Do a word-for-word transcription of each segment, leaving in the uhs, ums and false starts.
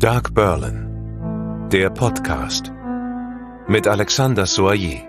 Dark Berlin, der Podcast mit Alexander Soyer.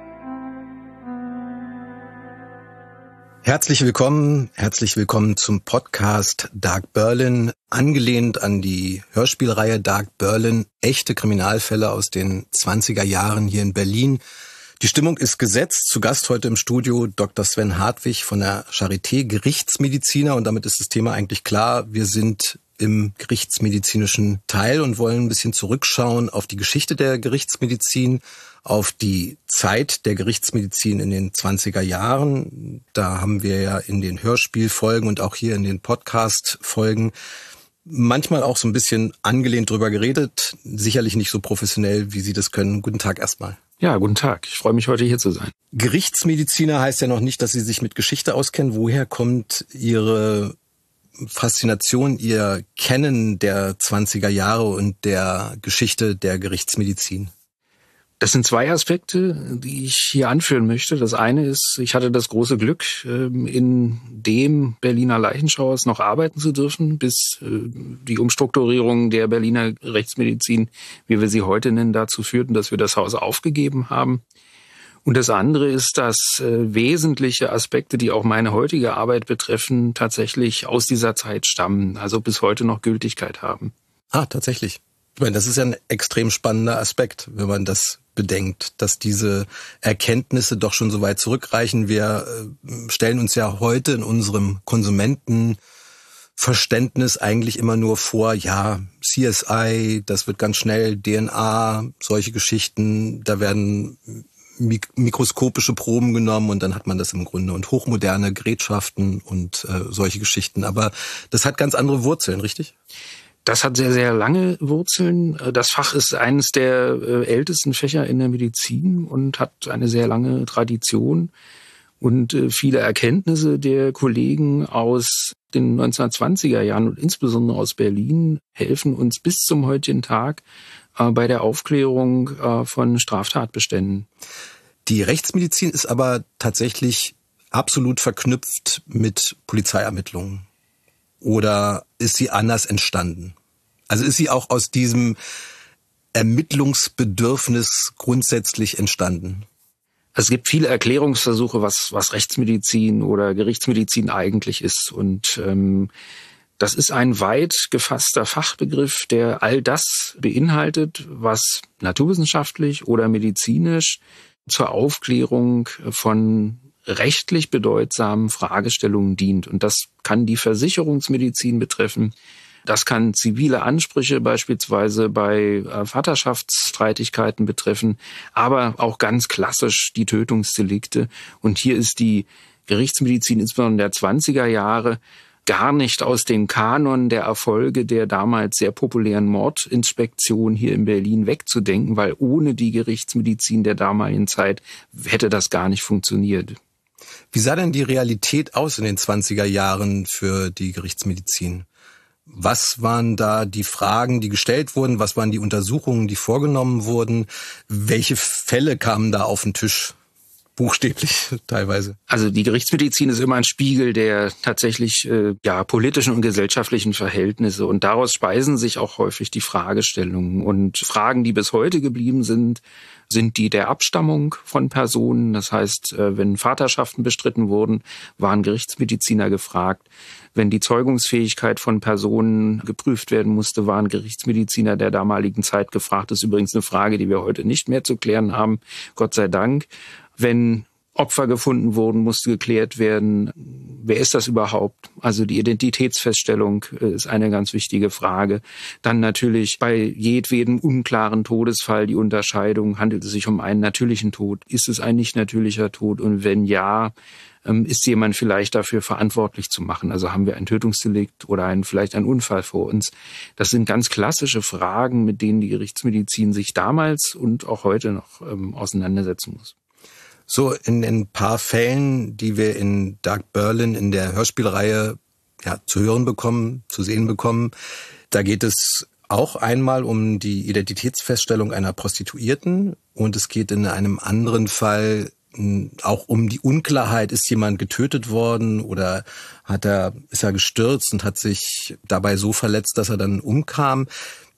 Herzlich willkommen, herzlich willkommen zum Podcast Dark Berlin, angelehnt an die Hörspielreihe Dark Berlin, echte Kriminalfälle aus den zwanziger Jahren hier in Berlin. Die Stimmung ist gesetzt. Zu Gast heute im Studio Doktor Sven Hartwig von der Charité, Gerichtsmediziner. Und damit ist das Thema eigentlich klar. Wir sind im gerichtsmedizinischen Teil und wollen ein bisschen zurückschauen auf die Geschichte der Gerichtsmedizin, auf die Zeit der Gerichtsmedizin in den zwanziger Jahren. Da haben wir ja in den Hörspielfolgen und auch hier in den Podcast-Folgen manchmal auch so ein bisschen angelehnt drüber geredet. Sicherlich nicht so professionell, wie Sie das können. Guten Tag erstmal. Ja, guten Tag. Ich freue mich, heute hier zu sein. Gerichtsmediziner heißt ja noch nicht, dass Sie sich mit Geschichte auskennen. Woher kommt Ihre Faszination, Ihr Kennen der zwanziger Jahre und der Geschichte der Gerichtsmedizin? Das sind zwei Aspekte, die ich hier anführen möchte. Das eine ist, ich hatte das große Glück, in dem Berliner Leichenschauhaus noch arbeiten zu dürfen, bis die Umstrukturierung der Berliner Rechtsmedizin, wie wir sie heute nennen, dazu führten, dass wir das Haus aufgegeben haben. Und das andere ist, dass wesentliche Aspekte, die auch meine heutige Arbeit betreffen, tatsächlich aus dieser Zeit stammen, also bis heute noch Gültigkeit haben. Ah, tatsächlich. Ich meine, das ist ja ein extrem spannender Aspekt, wenn man das bedenkt, dass diese Erkenntnisse doch schon so weit zurückreichen. Wir stellen uns ja heute in unserem Konsumentenverständnis eigentlich immer nur vor, ja, C S I, das wird ganz schnell, D N A, solche Geschichten, da werden mikroskopische Proben genommen und dann hat man das im Grunde und hochmoderne Gerätschaften und äh, solche Geschichten. Aber das hat ganz andere Wurzeln, richtig? Das hat sehr, sehr lange Wurzeln. Das Fach ist eines der ältesten Fächer in der Medizin und hat eine sehr lange Tradition. Und viele Erkenntnisse der Kollegen aus den neunzehnhundertzwanziger Jahren und insbesondere aus Berlin helfen uns bis zum heutigen Tag bei der Aufklärung von Straftatbeständen. Die Rechtsmedizin ist aber tatsächlich absolut verknüpft mit Polizeiermittlungen. Oder ist sie anders entstanden? Also ist sie auch aus diesem Ermittlungsbedürfnis grundsätzlich entstanden? Es gibt viele Erklärungsversuche, was, was Rechtsmedizin oder Gerichtsmedizin eigentlich ist. Und ähm, das ist ein weit gefasster Fachbegriff, der all das beinhaltet, was naturwissenschaftlich oder medizinisch zur Aufklärung von rechtlich bedeutsamen Fragestellungen dient. Und das kann die Versicherungsmedizin betreffen. Das kann zivile Ansprüche beispielsweise bei Vaterschaftsstreitigkeiten betreffen, aber auch ganz klassisch die Tötungsdelikte. Und hier ist die Gerichtsmedizin insbesondere der zwanziger Jahre gar nicht aus dem Kanon der Erfolge der damals sehr populären Mordinspektion hier in Berlin wegzudenken, weil ohne die Gerichtsmedizin der damaligen Zeit hätte das gar nicht funktioniert. Wie sah denn die Realität aus in den zwanziger Jahren für die Gerichtsmedizin? Was waren da die Fragen, die gestellt wurden? Was waren die Untersuchungen, die vorgenommen wurden? Welche Fälle kamen da auf den Tisch? Buchstäblich teilweise. Also die Gerichtsmedizin ist immer ein Spiegel der tatsächlich äh, ja politischen und gesellschaftlichen Verhältnisse und daraus speisen sich auch häufig die Fragestellungen. Und Fragen, die bis heute geblieben sind, sind die der Abstammung von Personen. Das heißt, äh, wenn Vaterschaften bestritten wurden, waren Gerichtsmediziner gefragt. Wenn die Zeugungsfähigkeit von Personen geprüft werden musste, waren Gerichtsmediziner der damaligen Zeit gefragt. Das ist übrigens eine Frage, die wir heute nicht mehr zu klären haben, Gott sei Dank. Wenn Opfer gefunden wurden, musste geklärt werden, wer ist das überhaupt? Also die Identitätsfeststellung ist eine ganz wichtige Frage. Dann natürlich bei jedwedem unklaren Todesfall die Unterscheidung, handelt es sich um einen natürlichen Tod? Ist es ein nicht natürlicher Tod? Und wenn ja, ist jemand vielleicht dafür verantwortlich zu machen? Also haben wir ein Tötungsdelikt oder einen, vielleicht einen Unfall vor uns? Das sind ganz klassische Fragen, mit denen die Gerichtsmedizin sich damals und auch heute noch ähm, auseinandersetzen muss. So in ein paar Fällen, die wir in Dark Berlin in der Hörspielreihe ja, zu hören bekommen, zu sehen bekommen, da geht es auch einmal um die Identitätsfeststellung einer Prostituierten und es geht in einem anderen Fall auch um die Unklarheit, ist jemand getötet worden oder hat er, ist er gestürzt und hat sich dabei so verletzt, dass er dann umkam.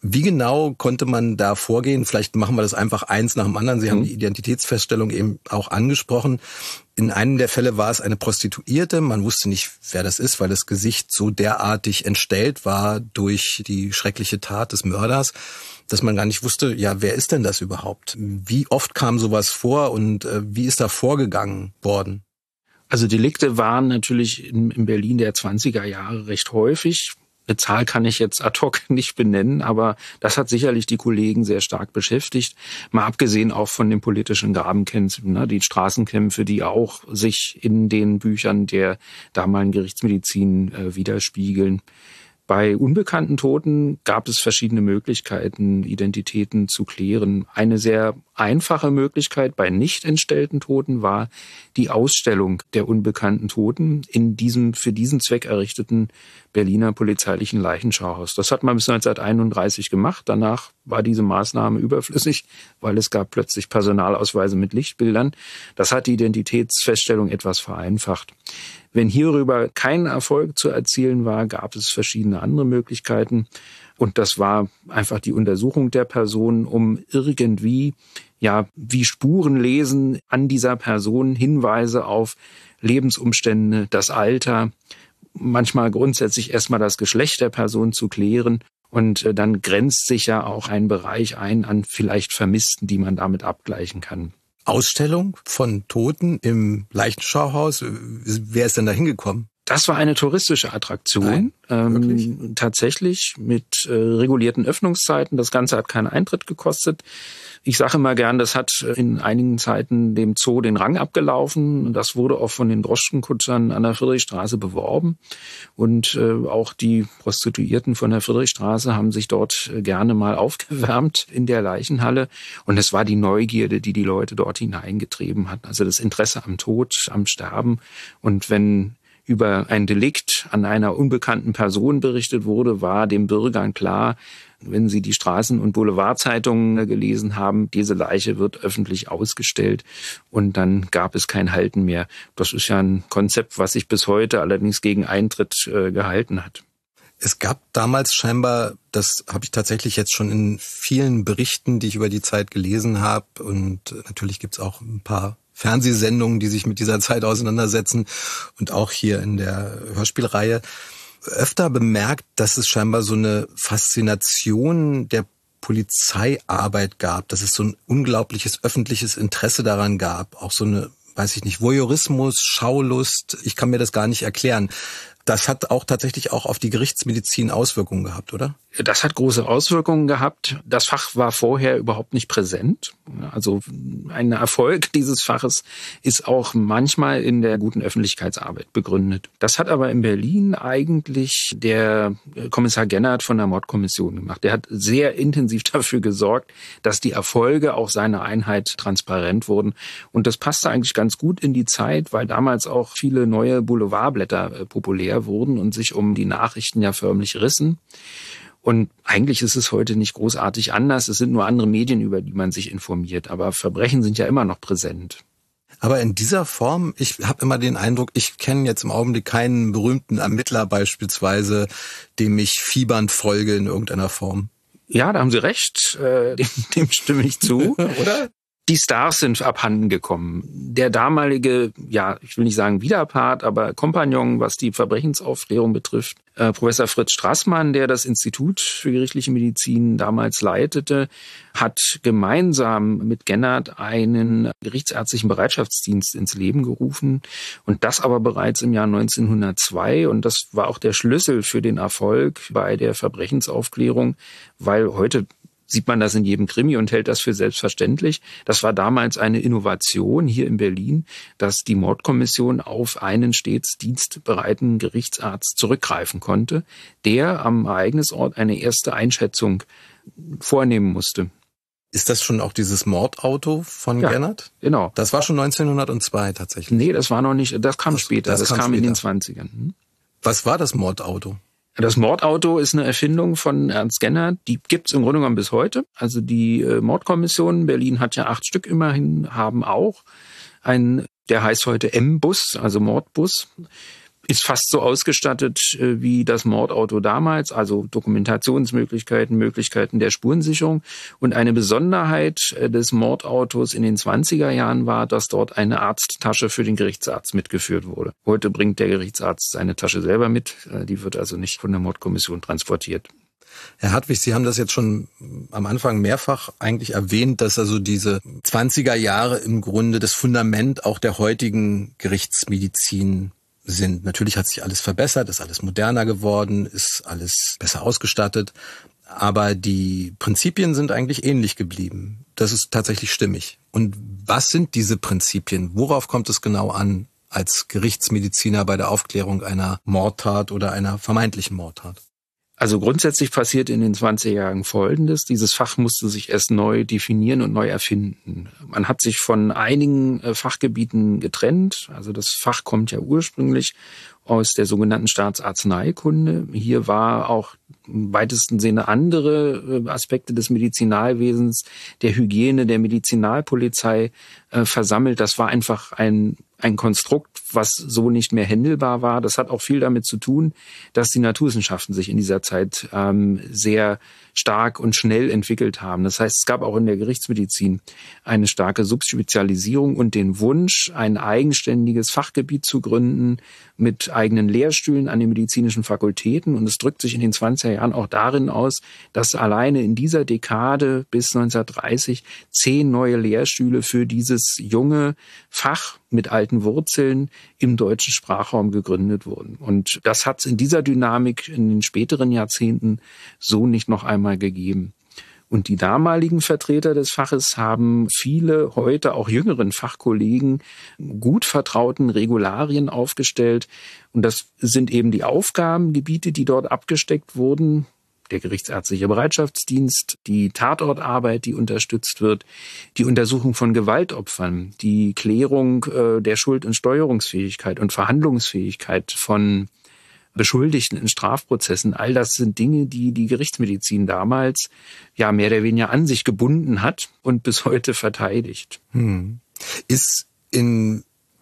Wie genau konnte man da vorgehen? Vielleicht machen wir das einfach eins nach dem anderen. Sie haben die Identitätsfeststellung eben auch angesprochen. In einem der Fälle war es eine Prostituierte. Man wusste nicht, wer das ist, weil das Gesicht so derartig entstellt war durch die schreckliche Tat des Mörders, dass man gar nicht wusste, ja, wer ist denn das überhaupt? Wie oft kam sowas vor und äh, wie ist da vorgegangen worden? Also Delikte waren natürlich in, in Berlin der zwanziger Jahre recht häufig. Eine Zahl kann ich jetzt ad hoc nicht benennen, aber das hat sicherlich die Kollegen sehr stark beschäftigt. Mal abgesehen auch von den politischen Grabenkämpfen, ne, die Straßenkämpfe, die auch sich in den Büchern der damaligen Gerichtsmedizin äh, widerspiegeln. Bei unbekannten Toten gab es verschiedene Möglichkeiten, Identitäten zu klären. Eine sehr einfache Möglichkeit bei nicht entstellten Toten war die Ausstellung der unbekannten Toten in diesem für diesen Zweck errichteten Berliner polizeilichen Leichenschauhaus. Das hat man bis neunzehnhunderteinunddreißig gemacht. Danach war diese Maßnahme überflüssig, weil es gab plötzlich Personalausweise mit Lichtbildern. Das hat die Identitätsfeststellung etwas vereinfacht. Wenn hierüber kein Erfolg zu erzielen war, gab es verschiedene andere Möglichkeiten. Und das war einfach die Untersuchung der Person, um irgendwie, ja, wie Spuren lesen an dieser Person, Hinweise auf Lebensumstände, das Alter, manchmal grundsätzlich erstmal das Geschlecht der Person zu klären. Und dann grenzt sich ja auch ein Bereich ein an vielleicht Vermissten, die man damit abgleichen kann. Ausstellung von Toten im Leichenschauhaus. Wer ist denn da hingekommen? Das war eine touristische Attraktion, ähm, tatsächlich mit äh, regulierten Öffnungszeiten. Das Ganze hat keinen Eintritt gekostet. Ich sage immer gern, das hat in einigen Zeiten dem Zoo den Rang abgelaufen. Das wurde auch von den Droschkenkutschern an der Friedrichstraße beworben. Und äh, auch die Prostituierten von der Friedrichstraße haben sich dort äh, gerne mal aufgewärmt in der Leichenhalle. Und es war die Neugierde, die die Leute dort hineingetrieben hat. Also das Interesse am Tod, am Sterben. Und wenn über ein Delikt an einer unbekannten Person berichtet wurde, war den Bürgern klar, wenn sie die Straßen- und Boulevardzeitungen gelesen haben, diese Leiche wird öffentlich ausgestellt und dann gab es kein Halten mehr. Das ist ja ein Konzept, was sich bis heute allerdings gegen Eintritt äh, gehalten hat. Es gab damals scheinbar, das habe ich tatsächlich jetzt schon in vielen Berichten, die ich über die Zeit gelesen habe, und natürlich gibt's auch ein paar Fernsehsendungen, die sich mit dieser Zeit auseinandersetzen und auch hier in der Hörspielreihe, öfter bemerkt, dass es scheinbar so eine Faszination der Polizeiarbeit gab, dass es so ein unglaubliches öffentliches Interesse daran gab, auch so eine, weiß ich nicht, Voyeurismus, Schaulust, ich kann mir das gar nicht erklären. Das hat auch tatsächlich auch auf die Gerichtsmedizin Auswirkungen gehabt, oder? Das hat große Auswirkungen gehabt. Das Fach war vorher überhaupt nicht präsent. Also ein Erfolg dieses Faches ist auch manchmal in der guten Öffentlichkeitsarbeit begründet. Das hat aber in Berlin eigentlich der Kommissar Gennert von der Mordkommission gemacht. Der hat sehr intensiv dafür gesorgt, dass die Erfolge auch seiner Einheit transparent wurden. Und das passte eigentlich ganz gut in die Zeit, weil damals auch viele neue Boulevardblätter populär wurden und sich um die Nachrichten ja förmlich rissen. Und eigentlich ist es heute nicht großartig anders. Es sind nur andere Medien, über die man sich informiert. Aber Verbrechen sind ja immer noch präsent. Aber in dieser Form, ich habe immer den Eindruck, ich kenne jetzt im Augenblick keinen berühmten Ermittler beispielsweise, dem ich fiebernd folge in irgendeiner Form. Ja, da haben Sie recht. Äh, dem, dem stimme ich zu. Oder? Die Stars sind abhanden gekommen. Der damalige, ja, ich will nicht sagen Widerpart, aber Kompagnon, was die Verbrechensaufklärung betrifft, äh, Professor Fritz Straßmann, der das Institut für gerichtliche Medizin damals leitete, hat gemeinsam mit Gennert einen gerichtsärztlichen Bereitschaftsdienst ins Leben gerufen. Und das aber bereits im Jahr neunzehnhundertzwei. Und das war auch der Schlüssel für den Erfolg bei der Verbrechensaufklärung, weil heute sieht man das in jedem Krimi und hält das für selbstverständlich. Das war damals eine Innovation hier in Berlin, dass die Mordkommission auf einen stets dienstbereiten Gerichtsarzt zurückgreifen konnte, der am Ereignisort eine erste Einschätzung vornehmen musste. Ist das schon auch dieses Mordauto von ja, Gennert? Genau. Das war schon neunzehnhundertzwei tatsächlich. Nee, das war noch nicht, das kam das, später, das, das kam, kam später. In den zwanzigern. Hm? Was war das Mordauto? Das Mordauto ist eine Erfindung von Ernst Gennert, die gibt's im Grunde genommen bis heute. Also die äh, Mordkommission, Berlin hat ja acht Stück immerhin, haben auch einen, der heißt heute M-Bus, also Mordbus. ist fast so ausgestattet äh, wie das Mordauto damals, also Dokumentationsmöglichkeiten, Möglichkeiten der Spurensicherung. Und eine Besonderheit äh, des Mordautos in den zwanziger Jahren war, dass dort eine Arzttasche für den Gerichtsarzt mitgeführt wurde. Heute bringt der Gerichtsarzt seine Tasche selber mit, äh, die wird also nicht von der Mordkommission transportiert. Herr Hartwig, Sie haben das jetzt schon am Anfang mehrfach eigentlich erwähnt, dass also diese zwanziger Jahre im Grunde das Fundament auch der heutigen Gerichtsmedizin sind. Natürlich hat sich alles verbessert, ist alles moderner geworden, ist alles besser ausgestattet, aber die Prinzipien sind eigentlich ähnlich geblieben. Das ist tatsächlich stimmig. Und was sind diese Prinzipien? Worauf kommt es genau an als Gerichtsmediziner bei der Aufklärung einer Mordtat oder einer vermeintlichen Mordtat? Also grundsätzlich passiert in den zwanziger Jahren Folgendes. Dieses Fach musste sich erst neu definieren und neu erfinden. Man hat sich von einigen Fachgebieten getrennt. Also das Fach kommt ja ursprünglich aus der sogenannten Staatsarzneikunde. Hier war auch im weitesten Sinne andere Aspekte des Medizinalwesens, der Hygiene, der Medizinalpolizei äh, versammelt. Das war einfach ein ein Konstrukt, was so nicht mehr händelbar war. Das hat auch viel damit zu tun, dass die Naturwissenschaften sich in dieser Zeit ähm, sehr stark und schnell entwickelt haben. Das heißt, es gab auch in der Gerichtsmedizin eine starke Subspezialisierung und den Wunsch, ein eigenständiges Fachgebiet zu gründen mit eigenen Lehrstühlen an den medizinischen Fakultäten. Und es drückt sich in den zwanziger Jahren auch darin aus, dass alleine in dieser Dekade bis neunzehnhundertdreißig zehn neue Lehrstühle für dieses junge Fach mit alten Wurzeln im deutschen Sprachraum gegründet wurden. Und das hat es in dieser Dynamik in den späteren Jahrzehnten so nicht noch einmal gegeben. Und die damaligen Vertreter des Faches haben viele heute auch jüngeren Fachkollegen gut vertrauten Regularien aufgestellt. Und das sind eben die Aufgabengebiete, die dort abgesteckt wurden. Der Gerichtsärztliche Bereitschaftsdienst, die Tatortarbeit, die unterstützt wird, die Untersuchung von Gewaltopfern, die Klärung äh, der Schuld- und Steuerungsfähigkeit und Verhandlungsfähigkeit von Beschuldigten in Strafprozessen. All das sind Dinge, die die Gerichtsmedizin damals ja mehr oder weniger an sich gebunden hat und bis heute verteidigt. Hm. Ist in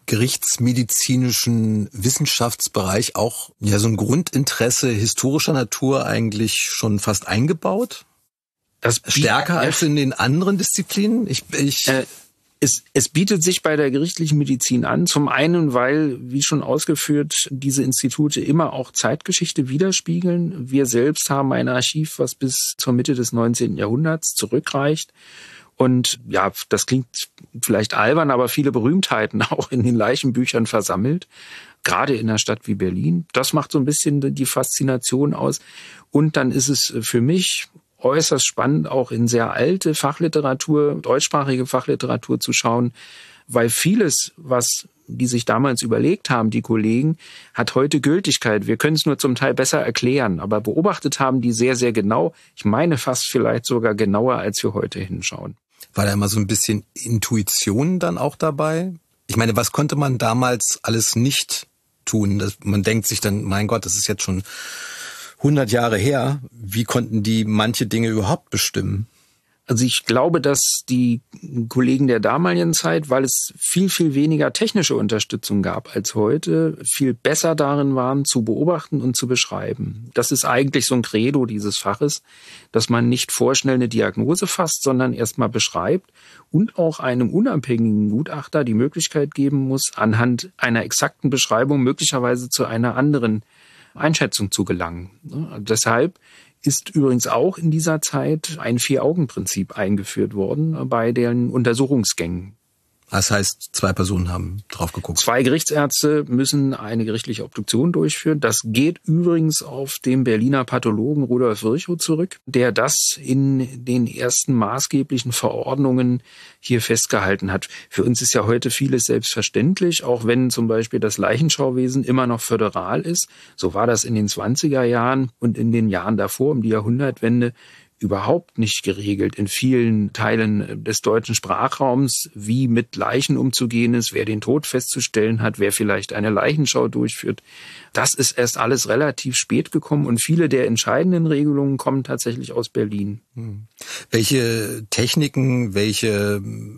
gerichtsmedizinischen Wissenschaftsbereich auch ja so ein Grundinteresse historischer Natur eigentlich schon fast eingebaut? Das stärker als in den anderen Disziplinen? Ich, ich äh, es, es bietet sich bei der gerichtlichen Medizin an, zum einen, weil, wie schon ausgeführt, diese Institute immer auch Zeitgeschichte widerspiegeln. Wir selbst haben ein Archiv, was bis zur Mitte des neunzehnten Jahrhunderts zurückreicht. Und ja, das klingt vielleicht albern, aber viele Berühmtheiten auch in den Leichenbüchern versammelt, gerade in einer Stadt wie Berlin. Das macht so ein bisschen die Faszination aus. Und dann ist es für mich äußerst spannend, auch in sehr alte Fachliteratur, deutschsprachige Fachliteratur zu schauen, weil vieles, was die sich damals überlegt haben, die Kollegen, hat heute Gültigkeit. Wir können es nur zum Teil besser erklären, aber beobachtet haben die sehr, sehr genau. Ich meine fast vielleicht sogar genauer, als wir heute hinschauen. War da immer so ein bisschen Intuition dann auch dabei? Ich meine, was konnte man damals alles nicht tun? Das, man denkt sich dann, mein Gott, das ist jetzt schon hundert Jahre her. Wie konnten die manche Dinge überhaupt bestimmen? Also ich glaube, dass die Kollegen der damaligen Zeit, weil es viel, viel weniger technische Unterstützung gab als heute, viel besser darin waren, zu beobachten und zu beschreiben. Das ist eigentlich so ein Credo dieses Faches, dass man nicht vorschnell eine Diagnose fasst, sondern erstmal beschreibt und auch einem unabhängigen Gutachter die Möglichkeit geben muss, anhand einer exakten Beschreibung möglicherweise zu einer anderen Einschätzung zu gelangen. Deshalb ist übrigens auch in dieser Zeit ein Vier-Augen-Prinzip eingeführt worden bei den Untersuchungsgängen. Das heißt, zwei Personen haben drauf geguckt. Zwei Gerichtsärzte müssen eine gerichtliche Obduktion durchführen. Das geht übrigens auf den Berliner Pathologen Rudolf Virchow zurück, der das in den ersten maßgeblichen Verordnungen hier festgehalten hat. Für uns ist ja heute vieles selbstverständlich, auch wenn zum Beispiel das Leichenschauwesen immer noch föderal ist. So war das in den zwanziger Jahren und in den Jahren davor, um die Jahrhundertwende, überhaupt nicht geregelt in vielen Teilen des deutschen Sprachraums, wie mit Leichen umzugehen ist, wer den Tod festzustellen hat, wer vielleicht eine Leichenschau durchführt. Das ist erst alles relativ spät gekommen und viele der entscheidenden Regelungen kommen tatsächlich aus Berlin. Hm. Welche Techniken, welche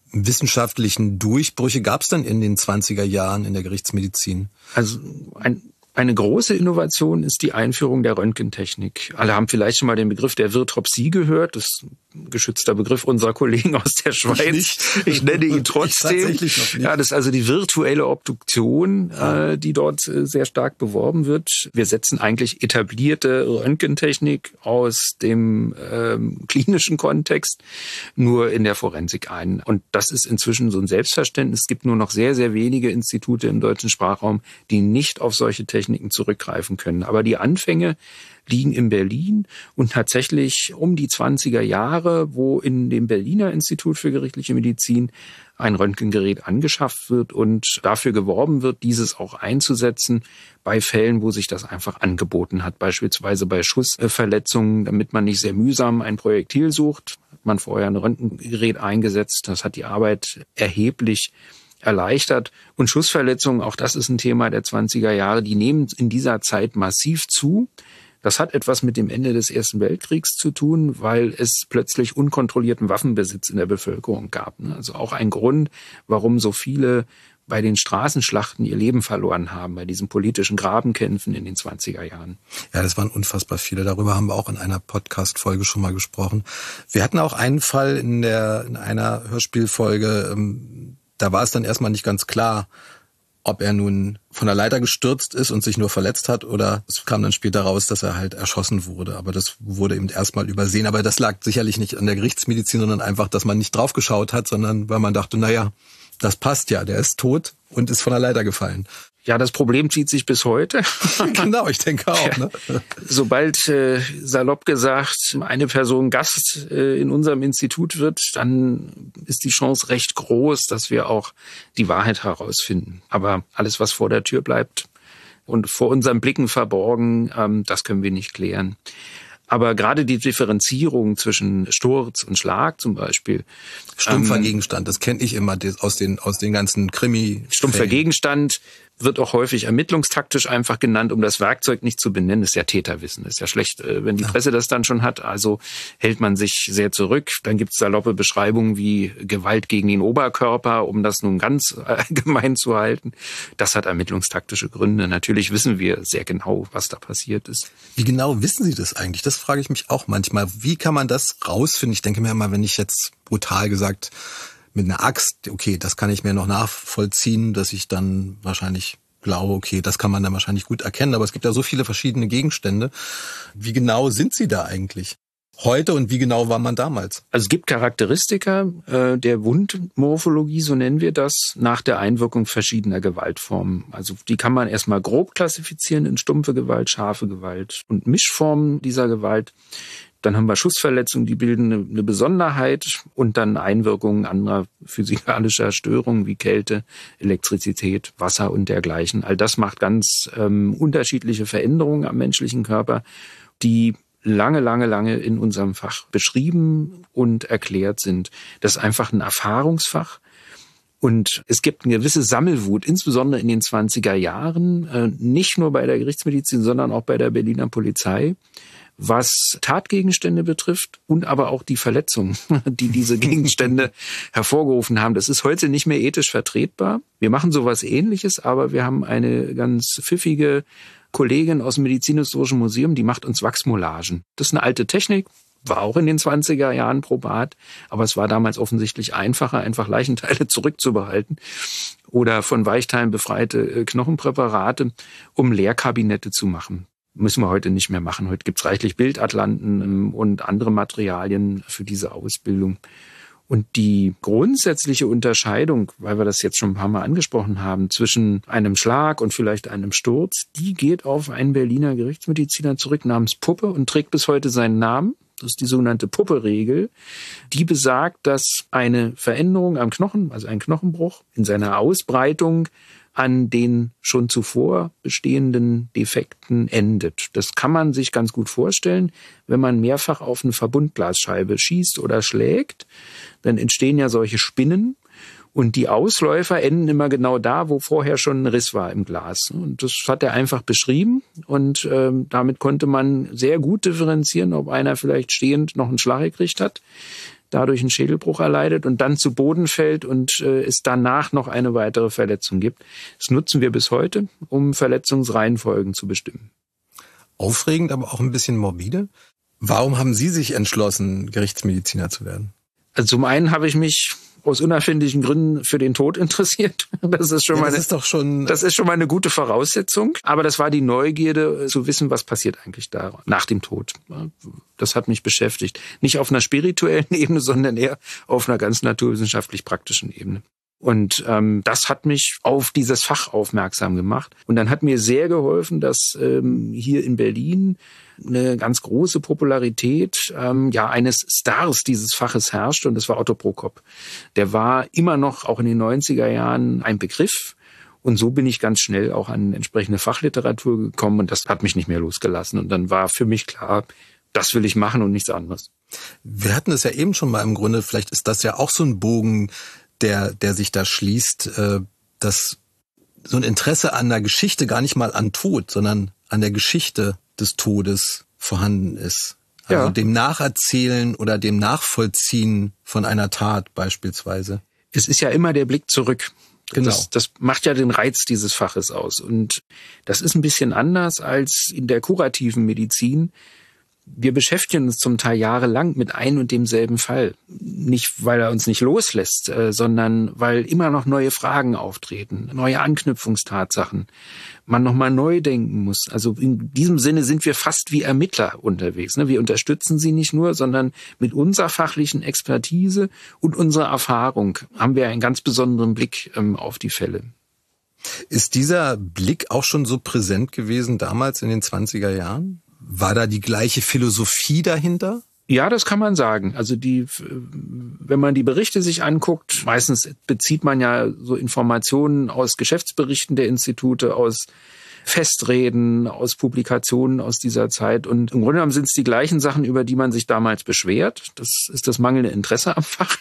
wissenschaftlichen Durchbrüche gab es dann in den zwanziger Jahren in der Gerichtsmedizin? Also ein Eine große Innovation ist die Einführung der Röntgentechnik. Alle haben vielleicht schon mal den Begriff der Virtropsie gehört. Das ist ein geschützter Begriff unserer Kollegen aus der Schweiz. Ich, ich nenne ihn trotzdem. Ich tatsächlich noch nicht. Ja, das ist also die virtuelle Obduktion, ja. äh, die dort äh, sehr stark beworben wird. Wir setzen eigentlich etablierte Röntgentechnik aus dem ähm, klinischen Kontext nur in der Forensik ein. Und das ist inzwischen so ein Selbstverständnis. Es gibt nur noch sehr, sehr wenige Institute im deutschen Sprachraum, die nicht auf solche Techniken zurückgreifen können. Aber die Anfänge liegen in Berlin und tatsächlich um die zwanziger Jahre, wo in dem Berliner Institut für gerichtliche Medizin ein Röntgengerät angeschafft wird und dafür geworben wird, dieses auch einzusetzen bei Fällen, wo sich das einfach angeboten hat. Beispielsweise bei Schussverletzungen, damit man nicht sehr mühsam ein Projektil sucht, hat man vorher ein Röntgengerät eingesetzt. Das hat die Arbeit erheblich erleichtert. Und Schussverletzungen, auch das ist ein Thema der zwanziger Jahre, die nehmen in dieser Zeit massiv zu. Das hat etwas mit dem Ende des Ersten Weltkriegs zu tun, weil es plötzlich unkontrollierten Waffenbesitz in der Bevölkerung gab. Also auch ein Grund, warum so viele bei den Straßenschlachten ihr Leben verloren haben, bei diesen politischen Grabenkämpfen in den zwanziger Jahren. Ja, das waren unfassbar viele. Darüber haben wir auch in einer Podcast-Folge schon mal gesprochen. Wir hatten auch einen Fall in der in einer Hörspielfolge, ähm, da war es dann erstmal nicht ganz klar, ob er nun von der Leiter gestürzt ist und sich nur verletzt hat oder es kam dann später raus, dass er halt erschossen wurde. Aber das wurde eben erstmal übersehen. Aber das lag sicherlich nicht an der Gerichtsmedizin, sondern einfach, dass man nicht drauf geschaut hat, sondern weil man dachte, naja, das passt ja, der ist tot und ist von der Leiter gefallen. Ja, das Problem zieht sich bis heute. Genau, ich denke auch. Ne? Sobald, äh, salopp gesagt, eine Person Gast äh, in unserem Institut wird, dann ist die Chance recht groß, dass wir auch die Wahrheit herausfinden. Aber alles, was vor der Tür bleibt und vor unseren Blicken verborgen, ähm, das können wir nicht klären. Aber gerade die Differenzierung zwischen Sturz und Schlag zum Beispiel. Stumpfer ähm, Gegenstand, das kenne ich immer aus den, aus den ganzen Krimi. Stumpfer Gegenstand wird auch häufig ermittlungstaktisch einfach genannt, um das Werkzeug nicht zu benennen. Das ist ja Täterwissen. Das ist ja schlecht, wenn die Presse das dann schon hat. Also hält man sich sehr zurück. Dann gibt es saloppe Beschreibungen wie Gewalt gegen den Oberkörper, um das nun ganz allgemein zu halten. Das hat ermittlungstaktische Gründe. Natürlich wissen wir sehr genau, was da passiert ist. Wie genau wissen Sie das eigentlich? Das frage ich mich auch manchmal. Wie kann man das rausfinden? Ich denke mir immer, wenn ich jetzt brutal gesagt mit einer Axt, okay, das kann ich mir noch nachvollziehen, dass ich dann wahrscheinlich glaube, okay, das kann man dann wahrscheinlich gut erkennen. Aber es gibt ja so viele verschiedene Gegenstände. Wie genau sind Sie da eigentlich heute und wie genau war man damals? Also es gibt Charakteristika äh, der Wundmorphologie, so nennen wir das, nach der Einwirkung verschiedener Gewaltformen. Also die kann man erstmal grob klassifizieren in stumpfe Gewalt, scharfe Gewalt und Mischformen dieser Gewalt. Dann haben wir Schussverletzungen, die bilden eine, eine Besonderheit und dann Einwirkungen anderer physikalischer Störungen wie Kälte, Elektrizität, Wasser und dergleichen. All das macht ganz ähm, unterschiedliche Veränderungen am menschlichen Körper, die lange, lange, lange in unserem Fach beschrieben und erklärt sind. Das ist einfach ein Erfahrungsfach. Und es gibt eine gewisse Sammelwut, insbesondere in den zwanziger Jahren, äh, nicht nur bei der Gerichtsmedizin, sondern auch bei der Berliner Polizei, was Tatgegenstände betrifft und aber auch die Verletzungen, die diese Gegenstände hervorgerufen haben. Das ist heute nicht mehr ethisch vertretbar. Wir machen sowas Ähnliches, aber wir haben eine ganz pfiffige Kollegin aus dem Medizinhistorischen Museum, die macht uns Wachsmollagen. Das ist eine alte Technik, war auch in den zwanziger Jahren probat, aber es war damals offensichtlich einfacher, einfach Leichenteile zurückzubehalten oder von Weichteilen befreite Knochenpräparate, um Lehrkabinette zu machen. Müssen wir heute nicht mehr machen. Heute gibt's reichlich Bildatlanten und andere Materialien für diese Ausbildung. Und die grundsätzliche Unterscheidung, weil wir das jetzt schon ein paar Mal angesprochen haben, zwischen einem Schlag und vielleicht einem Sturz, die geht auf einen Berliner Gerichtsmediziner zurück namens Puppe und trägt bis heute seinen Namen. Das ist die sogenannte Puppe-Regel. Die besagt, dass eine Veränderung am Knochen, also ein Knochenbruch, in seiner Ausbreitung an den schon zuvor bestehenden Defekten endet. Das kann man sich ganz gut vorstellen, wenn man mehrfach auf eine Verbundglasscheibe schießt oder schlägt, dann entstehen ja solche Spinnen und die Ausläufer enden immer genau da, wo vorher schon ein Riss war im Glas. Und das hat er einfach beschrieben und äh, damit konnte man sehr gut differenzieren, ob einer vielleicht stehend noch einen Schlag gekriegt hat, dadurch einen Schädelbruch erleidet und dann zu Boden fällt und äh, es danach noch eine weitere Verletzung gibt. Das nutzen wir bis heute, um Verletzungsreihenfolgen zu bestimmen. Aufregend, aber auch ein bisschen morbide. Warum haben Sie sich entschlossen, Gerichtsmediziner zu werden? Also zum einen habe ich mich aus unerfindlichen Gründen für den Tod interessiert. Das ist schon ja, mal, das ist doch schon, das ist schon mal eine gute Voraussetzung. Aber das war die Neugierde, zu wissen, was passiert eigentlich da nach dem Tod. Das hat mich beschäftigt. Nicht auf einer spirituellen Ebene, sondern eher auf einer ganz naturwissenschaftlich praktischen Ebene. Und ähm, das hat mich auf dieses Fach aufmerksam gemacht. Und dann hat mir sehr geholfen, dass ähm, hier in Berlin eine ganz große Popularität ähm, ja eines Stars dieses Faches herrscht, und das war Otto Prokop. Der war immer noch, auch in den neunziger Jahren, ein Begriff. Und so bin ich ganz schnell auch an entsprechende Fachliteratur gekommen, und das hat mich nicht mehr losgelassen. Und dann war für mich klar, das will ich machen und nichts anderes. Wir hatten es ja eben schon mal im Grunde, vielleicht ist das ja auch so ein Bogen, der der sich da schließt, äh, dass so ein Interesse an der Geschichte, gar nicht mal an Tod, sondern an der Geschichte des Todes vorhanden ist. Also ja. Dem Nacherzählen oder dem Nachvollziehen von einer Tat beispielsweise. Es ist ja immer der Blick zurück. Genau. Das, das macht ja den Reiz dieses Faches aus. Und das ist ein bisschen anders als in der kurativen Medizin. Wir beschäftigen uns zum Teil jahrelang mit ein und demselben Fall. Nicht, weil er uns nicht loslässt, äh, sondern weil immer noch neue Fragen auftreten, neue Anknüpfungstatsachen, man nochmal neu denken muss. Also in diesem Sinne sind wir fast wie Ermittler unterwegs. Ne? Wir unterstützen sie nicht nur, sondern mit unserer fachlichen Expertise und unserer Erfahrung haben wir einen ganz besonderen Blick ähm, auf die Fälle. Ist dieser Blick auch schon so präsent gewesen damals in den zwanziger Jahren? War da die gleiche Philosophie dahinter? Ja, das kann man sagen. Also die, wenn man die Berichte sich anguckt, meistens bezieht man ja so Informationen aus Geschäftsberichten der Institute, aus Festreden, aus Publikationen aus dieser Zeit. Und im Grunde genommen sind es die gleichen Sachen, über die man sich damals beschwert. Das ist das mangelnde Interesse am Fach.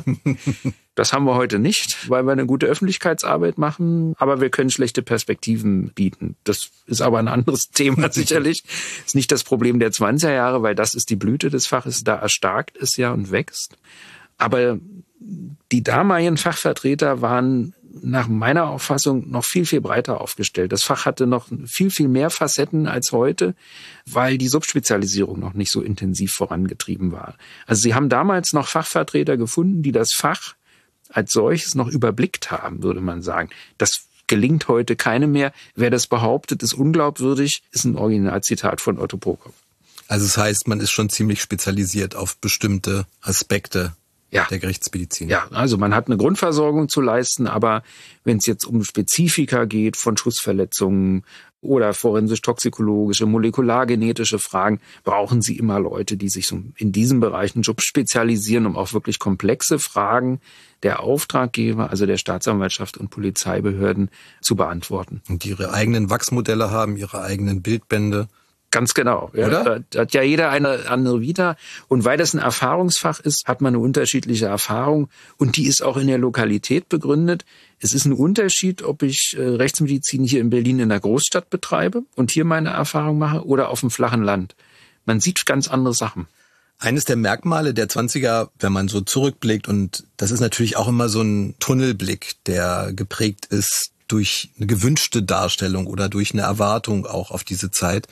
Das haben wir heute nicht, weil wir eine gute Öffentlichkeitsarbeit machen. Aber wir können schlechte Perspektiven bieten. Das ist aber ein anderes Thema sicherlich. Das ist nicht das Problem der zwanziger Jahre, weil das ist die Blüte des Faches. Da erstarkt es ja und wächst. Aber die damaligen Fachvertreter waren nach meiner Auffassung noch viel, viel breiter aufgestellt. Das Fach hatte noch viel, viel mehr Facetten als heute, weil die Subspezialisierung noch nicht so intensiv vorangetrieben war. Also sie haben damals noch Fachvertreter gefunden, die das Fach als solches noch überblickt haben, würde man sagen. Das gelingt heute keinem mehr. Wer das behauptet, ist unglaubwürdig, ist ein Originalzitat von Otto Prokop. Also es heißt, man ist schon ziemlich spezialisiert auf bestimmte Aspekte ja. der Gerichtsmedizin. Ja, also man hat eine Grundversorgung zu leisten, aber wenn es jetzt um Spezifika geht von Schussverletzungen oder forensisch-toxikologische, molekulargenetische Fragen, brauchen Sie immer Leute, die sich so in diesen Bereichen spezialisieren, um auch wirklich komplexe Fragen der Auftraggeber, also der Staatsanwaltschaft und Polizeibehörden, zu beantworten. Und die ihre eigenen Wachsmodelle haben, ihre eigenen Bildbände. Ganz genau. Ja. Da, da hat ja jeder eine andere Vita. Und weil das ein Erfahrungsfach ist, hat man eine unterschiedliche Erfahrung. Und die ist auch in der Lokalität begründet. Es ist ein Unterschied, ob ich äh, Rechtsmedizin hier in Berlin in der Großstadt betreibe und hier meine Erfahrung mache oder auf dem flachen Land. Man sieht ganz andere Sachen. Eines der Merkmale der zwanziger, wenn man so zurückblickt, und das ist natürlich auch immer so ein Tunnelblick, der geprägt ist durch eine gewünschte Darstellung oder durch eine Erwartung auch auf diese Zeit,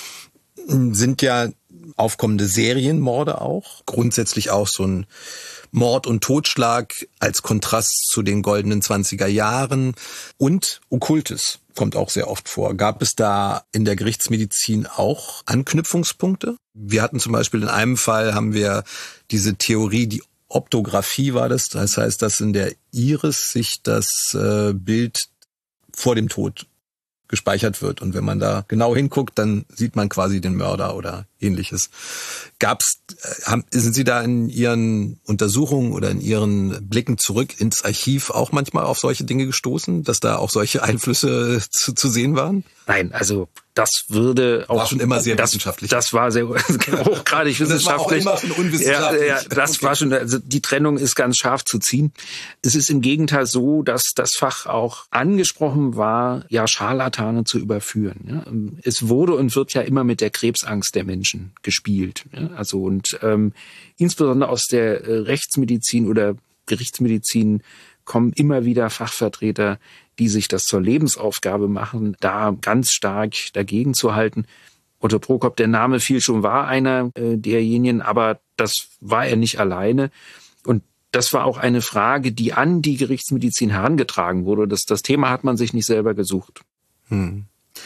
sind ja aufkommende Serienmorde auch. Grundsätzlich auch so ein Mord und Totschlag als Kontrast zu den goldenen zwanziger Jahren. Und Okkultes kommt auch sehr oft vor. Gab es da in der Gerichtsmedizin auch Anknüpfungspunkte? Wir hatten zum Beispiel in einem Fall, haben wir diese Theorie, die Optographie war das. Das heißt, dass in der Iris sich das äh, Bild vor dem Tod gespeichert wird. Und wenn man da genau hinguckt, dann sieht man quasi den Mörder oder Ähnliches. Gab's, haben, sind Sie da in Ihren Untersuchungen oder in Ihren Blicken zurück ins Archiv auch manchmal auf solche Dinge gestoßen, dass da auch solche Einflüsse zu, zu sehen waren? Nein, also das würde auch... War schon immer sehr das, wissenschaftlich. Das war sehr hochgradig wissenschaftlich. Das war auch immer schon unwissenschaftlich. Ja, ja, das okay. war schon, also die Trennung ist ganz scharf zu ziehen. Es ist im Gegenteil so, dass das Fach auch angesprochen war, ja, Scharlatane zu überführen. Ja. Es wurde und wird ja immer mit der Krebsangst der Menschen gespielt. Ja. Also und ähm, insbesondere aus der äh, Rechtsmedizin oder Gerichtsmedizin kommen immer wieder Fachvertreter, die sich das zur Lebensaufgabe machen, da ganz stark dagegen zu halten. Otto Prokop, der Name fiel schon, war einer äh, derjenigen, aber das war er nicht alleine. Und das war auch eine Frage, die an die Gerichtsmedizin herangetragen wurde. Das, das Thema hat man sich nicht selber gesucht. Hm.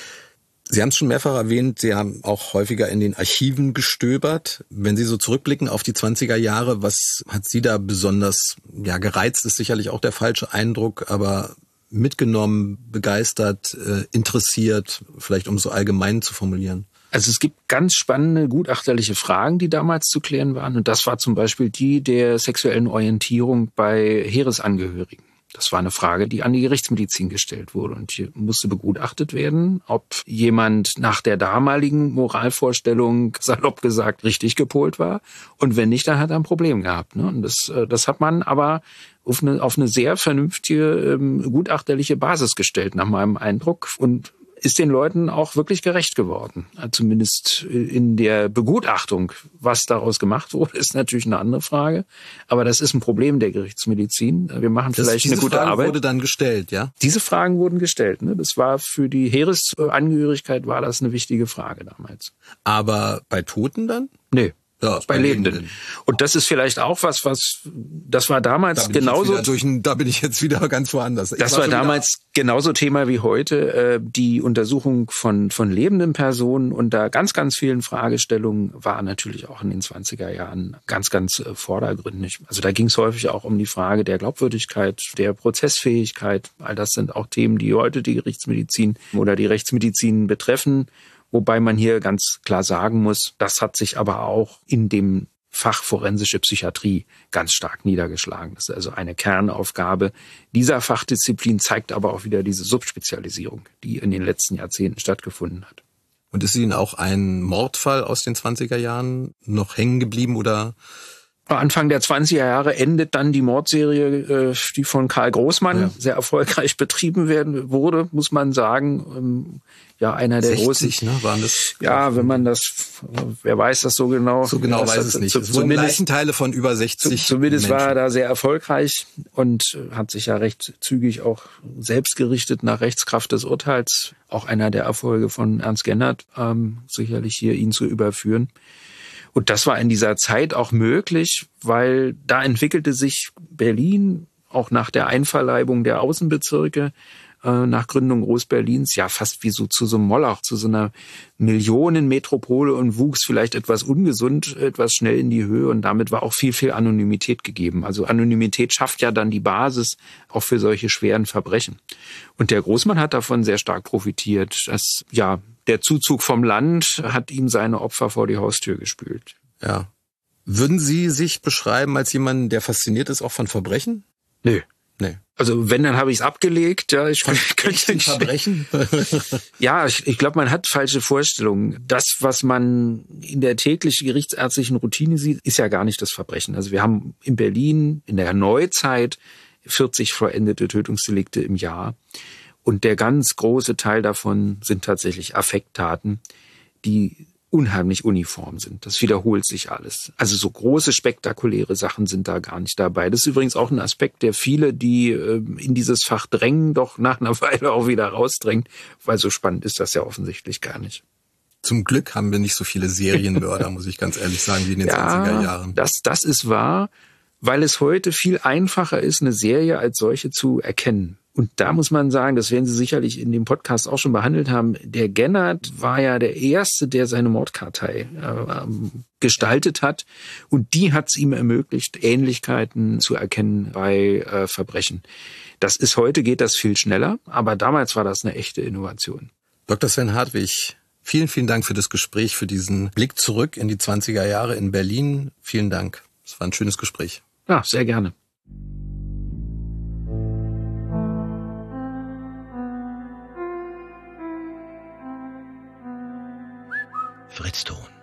Sie haben es schon mehrfach erwähnt, Sie haben auch häufiger in den Archiven gestöbert. Wenn Sie so zurückblicken auf die zwanziger Jahre, was hat Sie da besonders, ja, gereizt ist sicherlich auch der falsche Eindruck, aber mitgenommen, begeistert, äh, interessiert, vielleicht um so allgemein zu formulieren? Also es gibt ganz spannende, gutachterliche Fragen, die damals zu klären waren. Und das war zum Beispiel die der sexuellen Orientierung bei Heeresangehörigen. Das war eine Frage, die an die Gerichtsmedizin gestellt wurde. Und hier musste begutachtet werden, ob jemand nach der damaligen Moralvorstellung, salopp gesagt, richtig gepolt war. Und wenn nicht, dann hat er ein Problem gehabt. Und das, das hat man aber auf eine, auf eine sehr vernünftige, gutachterliche Basis gestellt, nach meinem Eindruck. Und ist den Leuten auch wirklich gerecht geworden. Zumindest in der Begutachtung. Was daraus gemacht wurde, ist natürlich eine andere Frage. Aber das ist ein Problem der Gerichtsmedizin. Wir machen das, vielleicht eine gute Frage Arbeit. Diese Frage wurde dann gestellt, ja? Diese Fragen wurden gestellt. Ne? Das war für die Heeresangehörigkeit war das eine wichtige Frage damals. Aber bei Toten dann? Nee. Ja, bei, bei Lebenden. Lebenden. Und das ist vielleicht auch was, was, das war damals da genauso. Durch ein, da bin ich jetzt wieder ganz woanders. Ich das war, war damals genauso Thema wie heute, äh, die Untersuchung von, von lebenden Personen unter ganz, ganz vielen Fragestellungen war natürlich auch in den zwanziger Jahren ganz, ganz äh, vordergründig. Also da ging es häufig auch um die Frage der Glaubwürdigkeit, der Prozessfähigkeit. All das sind auch Themen, die heute die Gerichtsmedizin oder die Rechtsmedizin betreffen. Wobei man hier ganz klar sagen muss, das hat sich aber auch in dem Fach forensische Psychiatrie ganz stark niedergeschlagen. Das ist also eine Kernaufgabe dieser Fachdisziplin, zeigt aber auch wieder diese Subspezialisierung, die in den letzten Jahrzehnten stattgefunden hat. Und ist Ihnen auch ein Mordfall aus den zwanziger Jahren noch hängen geblieben oder? Anfang der zwanziger Jahre endet dann die Mordserie, die von Karl Großmann ja. sehr erfolgreich betrieben werden wurde, muss man sagen. Ja, einer der sechzig, großen. Ne, waren das? Ja, wenn man das, wer weiß das so genau? So genau weiß es nicht. Es wurden Leichenteile von über sechzig. Zumindest Menschen. war er da sehr erfolgreich und hat sich ja recht zügig auch selbst gerichtet nach Rechtskraft des Urteils. Auch einer der Erfolge von Ernst Gennert, ähm, sicherlich hier ihn zu überführen. Und das war in dieser Zeit auch möglich, weil da entwickelte sich Berlin auch nach der Einverleibung der Außenbezirke, äh, nach Gründung Groß-Berlins, ja fast wie so zu so einem Moloch, zu so einer Millionenmetropole und wuchs vielleicht etwas ungesund, etwas schnell in die Höhe und damit war auch viel, viel Anonymität gegeben. Also Anonymität schafft ja dann die Basis auch für solche schweren Verbrechen. Und der Großmann hat davon sehr stark profitiert, dass, ja, der Zuzug vom Land hat ihm seine Opfer vor die Haustür gespült. Ja. Würden Sie sich beschreiben als jemanden, der fasziniert ist auch von Verbrechen? Nö. Nee. Also wenn, dann habe ich es abgelegt. Ja, ich könnte nicht Verbrechen. Ja, ich, ich glaube, man hat falsche Vorstellungen. Das, was man in der täglichen gerichtsärztlichen Routine sieht, ist ja gar nicht das Verbrechen. Also wir haben in Berlin in der Neuzeit vierzig vollendete Tötungsdelikte im Jahr. Und der ganz große Teil davon sind tatsächlich Affekttaten, die unheimlich uniform sind. Das wiederholt sich alles. Also so große, spektakuläre Sachen sind da gar nicht dabei. Das ist übrigens auch ein Aspekt, der viele, die äh, in dieses Fach drängen, doch nach einer Weile auch wieder rausdrängt, weil so spannend ist das ja offensichtlich gar nicht. Zum Glück haben wir nicht so viele Serienmörder, muss ich ganz ehrlich sagen, wie in den ja, zwanziger Jahren. Das, das ist wahr, weil es heute viel einfacher ist, eine Serie als solche zu erkennen. Und da muss man sagen, das werden Sie sicherlich in dem Podcast auch schon behandelt haben, der Gennert war ja der Erste, der seine Mordkartei äh, gestaltet hat. Und die hat es ihm ermöglicht, Ähnlichkeiten zu erkennen bei äh, Verbrechen. Das ist heute, geht das viel schneller, aber damals war das eine echte Innovation. Doktor Sven Hartwig, vielen, vielen Dank für das Gespräch, für diesen Blick zurück in die zwanziger Jahre in Berlin. Vielen Dank. Es war ein schönes Gespräch. Ja, sehr gerne. Fritz Thun.